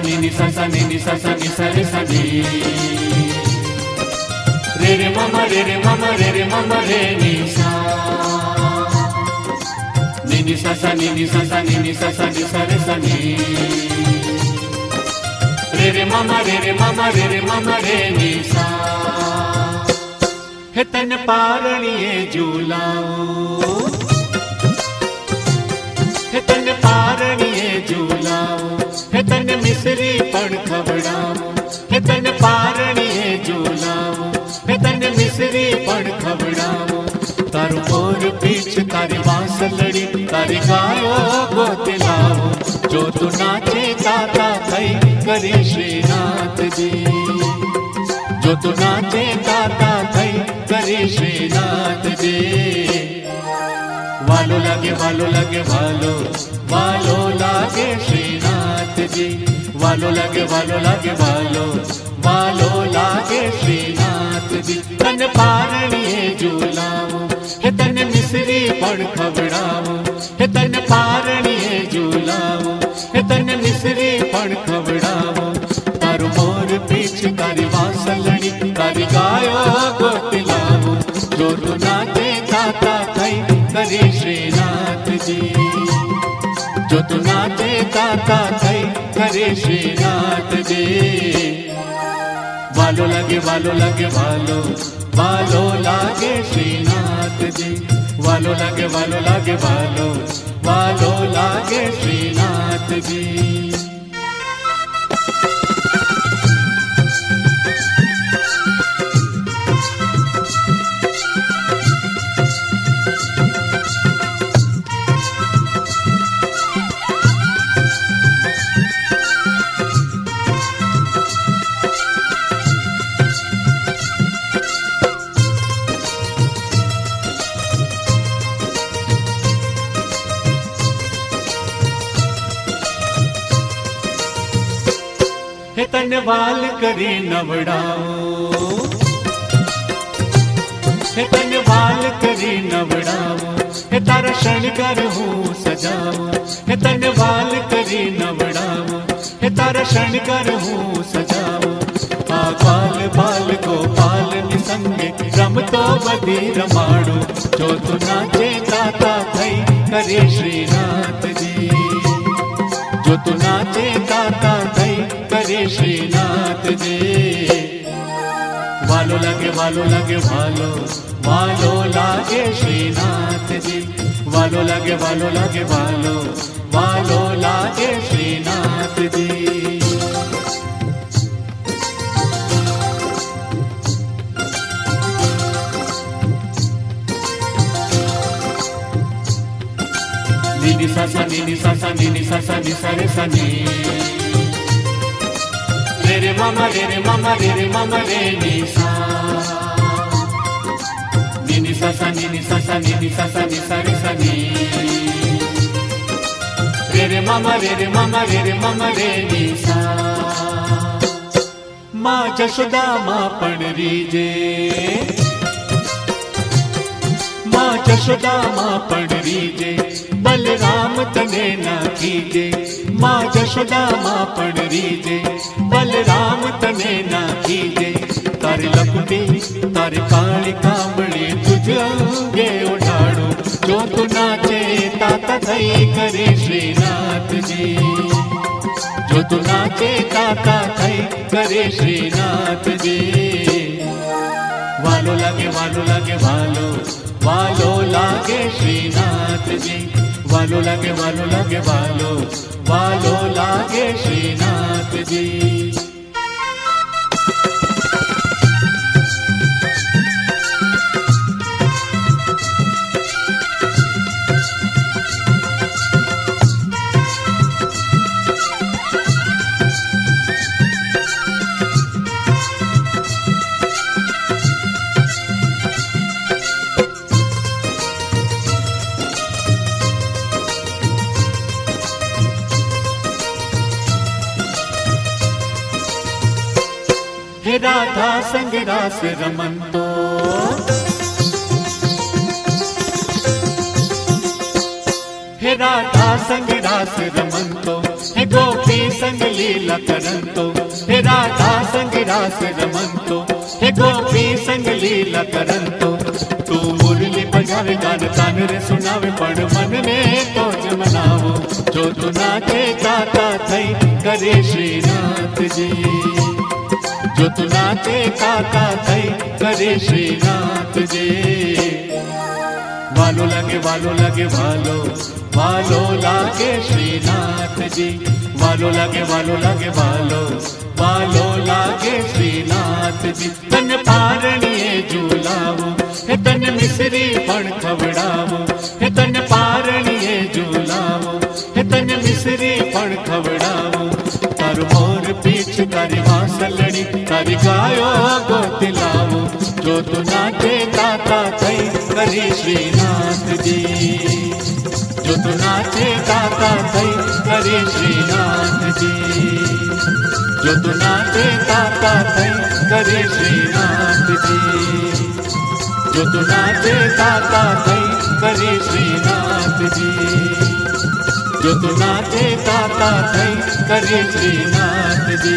ni ni sa sa ni ni sa sa ni sa re sa ni re re mama re re mama re re mama re ni sa ni sa sa ni ni sa sa ni ni sa sa ni sa re sa ni re re mama re re mama re re mama re ni सा हे तन पारणिए झूलाओ हे तन पारणिए झूलाओ हे तन मिसरी पण खवड़ाओ हे तन पारणिए झूलाओ हे तन मिसरी पण खवड़ाओ तारू मोर पीछ तारी वासलड़ी तारी गायो गोतिलाओ जो तू नाचे ताता थई करे श्रीनाथ जी जो तू नाचे ताता थई करे श्रीनाथ जी वालो लागे वालो लागे वालो वालो लागे श्रीनाथ जी वालो लागे वालो लागे वालो वालो लागे श्रीनाथ जी तन पारणिए झूलाओ हे तन मिसरी पण खवड़ाओ हे तन पारणिए झूलाओ हे तन मिसरी पण खवड़ाओ तारू मोर पीछ तारी वासलड़ी तारी गायो गोतिलाओ जो तू नाचे ताता थई करे श्रीनाथ जी जो तू नाचे ताता थई करे श्रीनाथ जी वालो लागे वालो लागे वालो वालो लागे श्रीनाथ जी वालो लागे वालो लागे वालो वालो लागे श्रीनाथ जी हे तन वाल करे नवड़ाओ हे तन वाल करे नवड़ाओ हे तारा शणगार हूँ सजाओ हे तन वाल करे नवड़ाओ हे तारा शणगार हूँ सजाओ आ बाल बाल गोपाल निसंगे रम तो बदी रमाड़ो जो तू नाचे ताता थई करे श्रीनाथ जी जो तू नाचे ताता थई करे श्रीनाथ जी वालो लागे वालो लागे वालो वालो लागे श्रीनाथ जी वालो लागे वालो लागे वालो वालो लागे श्रीनाथ जी नी सा सा नी सा सा नी सा सा नी सा रे सा नी रे रे मामा रे रे मामा रे रे मामा रे नी सा नी सा सा नी सा सा नी सा सा नी सा रे सा नी रे रे मामा रे रे मामा रे रे मामा रे नी सा माँ जशोदा माँ पणरी जे माँ जशोदा माँ पणरी जे बलराम तने ना कीजे माँ जशोदा माँ पणरी जे बलराम तने ना कीजे तारी लपटी तारी काली कामड़ी तुझ अंगे उठाड़ो जो तू नाचे ताता थई करे श्रीनाथ जी जो तू नाचे ताता थई करे श्रीनाथ जी वालो लागे वालो लागे वालो वालो लागे श्रीनाथ जी वालो लागे वालो लागे वालो वालो लागे श्रीनाथ जी हे राधा संग रास रमन तो हे राधा संग रास रमन तो हे गोपी संग लीला करंतो, हे राधा संग रास रमंतो, हे गोपी संग लीला करंतो। तू मुरली बजावे गान तान रे सुनावे, पण मन में तो जमनावो, जो तू नाचे गाता थई करे श्रीनाथ जी, जो तू नाचे गाता थई करे श्रीनाथ जी। वालो लगे वालो लगे वालो, वालो लागे श्रीनाथ जी, वालो लगे वालो लगे वालो, वालो लागे श्रीनाथ जी। तन पारणिए झूलावो, हे तन मिसरी पण खवड़ावो, हे तन पारणिए झूलावो, हे तन मिसरी पण खवड़ावो। तारू मोर पीछ तारी वासलड़ी, तारी गायो गोतिलावो, जो तू नाचे गाता थई करे श्रीनाथ जी, जो तू नाचे गाता थई करे श्रीनाथ जी, जो तू नाचे गाता थई करे श्रीनाथ जी, जो तू नाचे गाता थई करे श्रीनाथ जी, जो तू नाचे गाता थई करे श्रीनाथ जी।